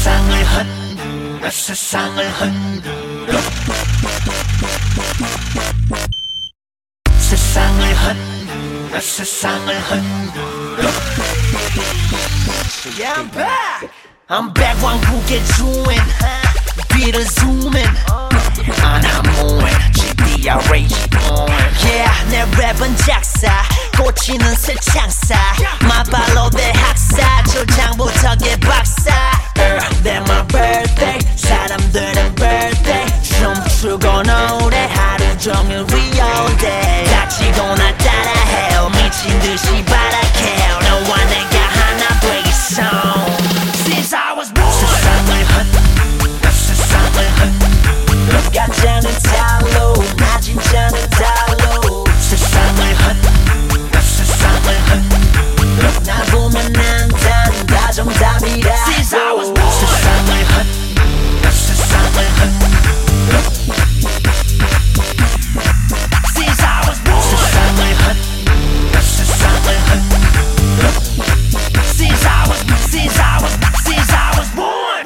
세상을 흔들어 세상을 흔들어 세상을 흔들어 세상을 흔들어 Yeah, I'm back. I'm back 왕국의 주인 뒤를 zooming 안 하모인 GDRH Yeah 내 랩은 작사 꽂히는 새창사 마발로 대학사 초장부터 개박사 They're my birthday 사람들은 birthday 춤추고 노래 하루 종일 we all day 다치거나 따라해요 미친듯이 바라해요 너와 내가 하나 되겠어 Since I was born 세상을 흔들어 세상을 흔들어 가짜는 달로 나 진짜는 달로 세상을 흔들어 세상을 흔들어 날 보면 안단다 정답이라 Since I was born 세상을 흔들어 세상을 흔들어 Since I was born 세상을 흔들어 세상을 흔들어 Since I was born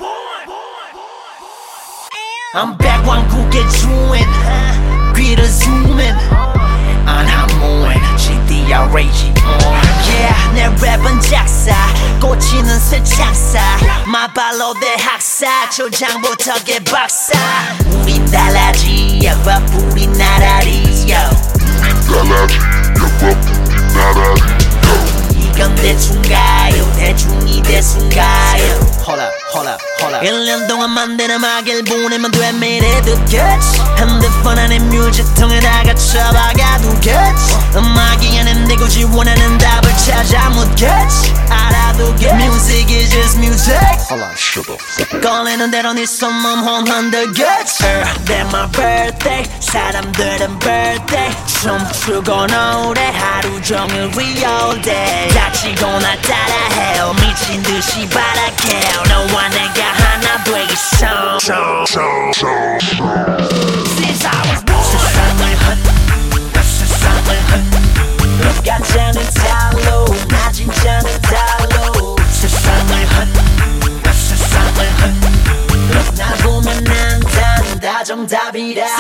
I'm back 왕국의 주인 귀를 zooming 안 하모인 GDRH Yeah 내 랩은 작사 꽂히는 새창사 마발로 대학사 초장부터 개박사 우린 달라지 야과 우리 나라리 우린 달라지 야과 우리 나라리 이건 대충가요 대충이 대순가요 Hold up 1년 동안 만든 음악을 보내면 돼 미래도 끝 핸드폰 안에 뮤직통에다가 쳐박아두겠지 음악이 아닌데 굳이 원하는 답을 찾아 묻겠지 알아두겠지 Music is just music 꺼내는 대로 네 손몸 흔들겠지 They're my birthday 사람들은 birthday 춤추고 노래 하루 종일 we all day 다치거나 따라해요 미친듯이 바라해요 너와 내가 하나 되겠어 Since I was born 세상을 흔들어 세상을 흔들어 가짜는 달로 나 진짜는 달로 세상을 흔들어 세상을 흔들어 날 보면 안단다 정답이라